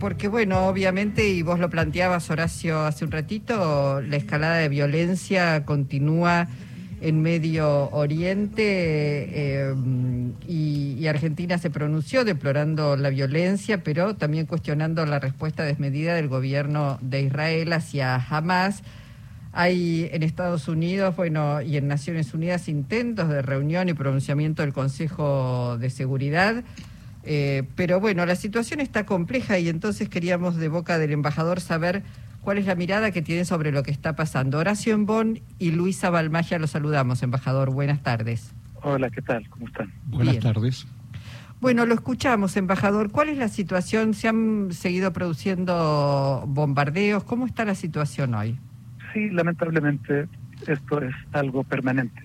porque bueno, obviamente, y vos lo planteabas, Horacio, hace un ratito, la escalada de violencia continúa en Medio Oriente y Argentina se pronunció deplorando la violencia, pero también cuestionando la respuesta desmedida del gobierno de Israel hacia Hamás. Hay en Estados Unidos, bueno, y en Naciones Unidas intentos de reunión y pronunciamiento del Consejo de Seguridad, pero bueno, la situación está compleja y entonces queríamos de boca del embajador saber cuál es la mirada que tiene sobre lo que está pasando. Horacio Embón y Luisa Balmagia, los saludamos, embajador. Buenas tardes. Hola, ¿qué tal? ¿Cómo están? Buenas tardes. Bueno, lo escuchamos, embajador. ¿Cuál es la situación? ¿Se han seguido produciendo bombardeos? ¿Cómo está la situación hoy? Sí, lamentablemente esto es algo permanente.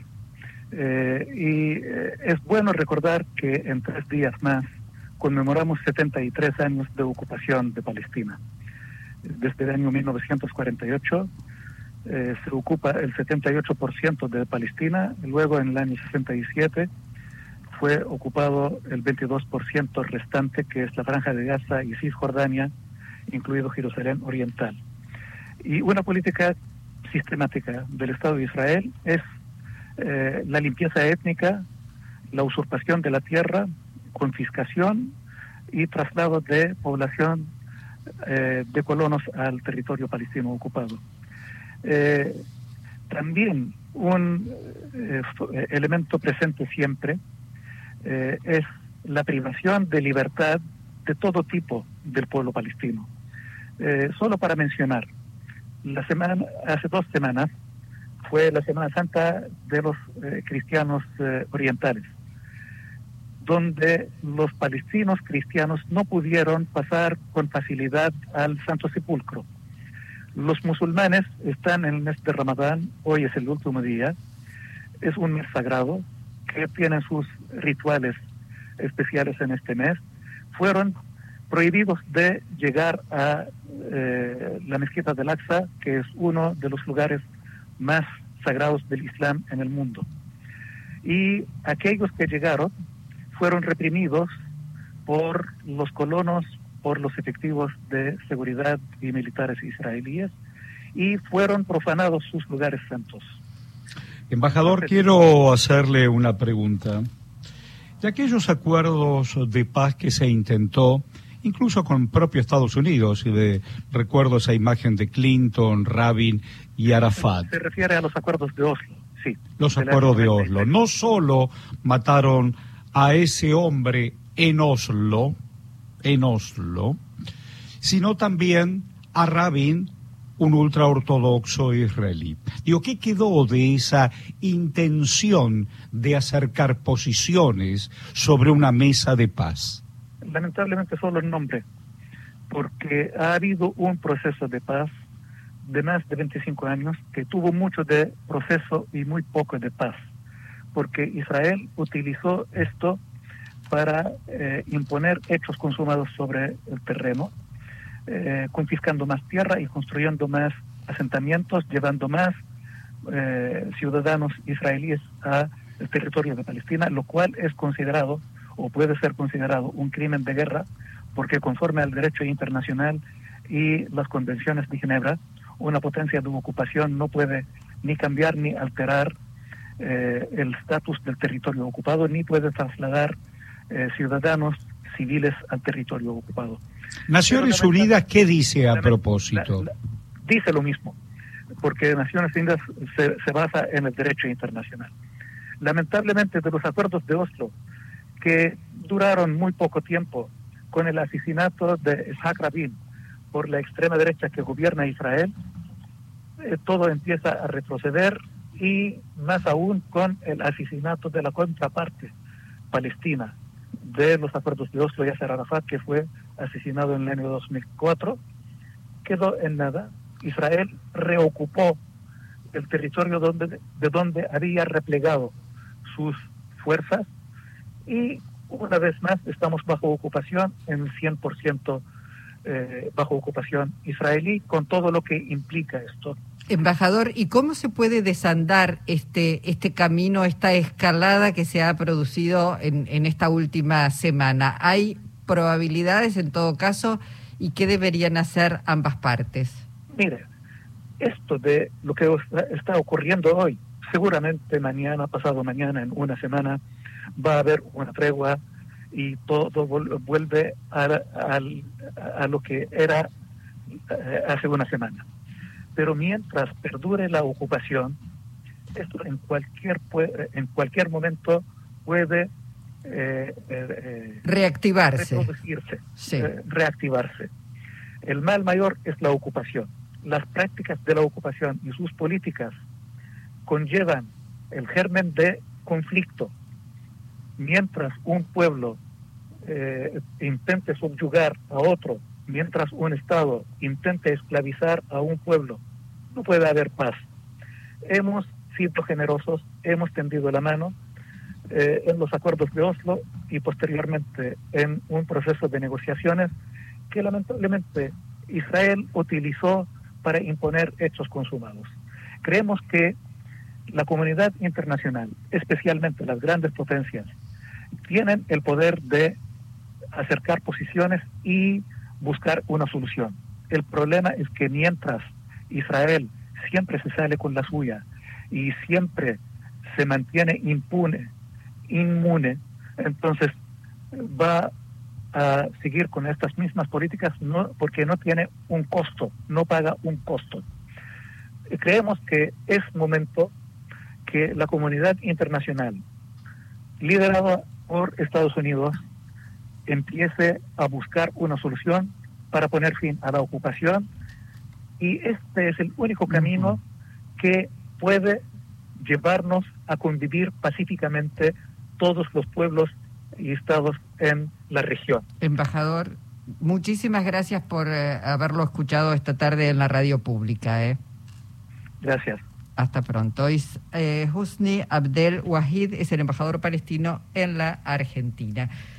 Es bueno recordar que en 3 días más conmemoramos 73 años de ocupación de Palestina. Desde el año 1948 se ocupa el 78% de Palestina, luego en el año 67 fue ocupado el 22% restante, que es la Franja de Gaza y Cisjordania, incluido Jerusalén Oriental. Y una política sistemática del Estado de Israel es la limpieza étnica, la usurpación de la tierra, confiscación y traslado de población de colonos al territorio palestino ocupado. También un elemento presente siempre es la privación de libertad de todo tipo del pueblo palestino. Solo para mencionar, hace 2 semanas fue la Semana Santa de los cristianos orientales, donde los palestinos cristianos no pudieron pasar con facilidad al Santo Sepulcro. Los musulmanes están en el mes de Ramadán, hoy es el último día, es un mes sagrado, que tienen sus rituales especiales en este mes, fueron prohibidos de llegar a la mezquita del Aqsa, que es uno de los lugares más sagrados del Islam en el mundo. Y aquellos que llegaron fueron reprimidos por los colonos, por los efectivos de seguridad y militares israelíes, y fueron profanados sus lugares santos. Embajador, quiero hacerle una pregunta. De aquellos acuerdos de paz que se intentó, incluso con propio Estados Unidos, y recuerdo esa imagen de Clinton, Rabin y Arafat. Se refiere a los acuerdos de Oslo, sí. Los acuerdos de Oslo. No solo mataron a ese hombre en Oslo, sino también a Rabin, un ultraortodoxo israelí. Digo, ¿qué quedó de esa intención de acercar posiciones sobre una mesa de paz? Lamentablemente solo el nombre, porque ha habido un proceso de paz de más de 25 años que tuvo mucho de proceso y muy poco de paz, porque Israel utilizó esto para imponer hechos consumados sobre el terreno, confiscando más tierra y construyendo más asentamientos, llevando más ciudadanos israelíes al territorio de Palestina, lo cual es considerado o puede ser considerado un crimen de guerra, porque conforme al derecho internacional y las convenciones de Ginebra, una potencia de ocupación no puede ni cambiar ni alterar el estatus del territorio ocupado, ni puede trasladar ciudadanos civiles al territorio ocupado. Naciones Unidas, ¿qué dice a propósito? Dice lo mismo, porque Naciones Unidas se basa en el derecho internacional. Lamentablemente, de los acuerdos de Oslo, que duraron muy poco tiempo, con el asesinato de Isaac Rabin por la extrema derecha que gobierna Israel, todo empieza a retroceder, y más aún con el asesinato de la contraparte palestina de los acuerdos de Oslo, Yasser Arafat, que fue asesinado en el año 2004, quedó en nada. Israel reocupó el territorio de donde había replegado sus fuerzas, y una vez más estamos bajo ocupación, en 100% bajo ocupación israelí, con todo lo que implica esto. Embajador, ¿y cómo se puede desandar este camino, esta escalada que se ha producido en esta última semana? ¿Hay probabilidades, en todo caso, y qué deberían hacer ambas partes. Mire, esto de lo que está ocurriendo hoy, seguramente mañana, pasado mañana, en una semana, va a haber una tregua y todo vuelve a lo que era hace una semana. Pero mientras perdure la ocupación, esto en cualquier momento puede reactivarse. Reproducirse, sí. Reactivarse. El mal mayor es la ocupación. Las prácticas de la ocupación y sus políticas conllevan el germen de conflicto. Mientras un pueblo intente subyugar a otro, mientras un Estado intente esclavizar a un pueblo, no puede haber paz. Hemos sido generosos, hemos tendido la mano en los acuerdos de Oslo y posteriormente en un proceso de negociaciones que lamentablemente Israel utilizó para imponer hechos consumados. Creemos que la comunidad internacional, especialmente las grandes potencias, tienen el poder de acercar posiciones y buscar una solución. El problema es que mientras Israel siempre se sale con la suya y siempre se mantiene inmune, entonces va a seguir con estas mismas políticas porque no tiene un costo, no paga un costo. Creemos que es momento que la comunidad internacional, liderada por Estados Unidos, empiece a buscar una solución para poner fin a la ocupación, y este es el único camino que puede llevarnos a convivir pacíficamente todos los pueblos y estados en la región. Embajador, muchísimas gracias por haberlo escuchado esta tarde en la radio pública. Gracias. Hasta pronto. Husni Abdel Wahid es el embajador palestino en la Argentina.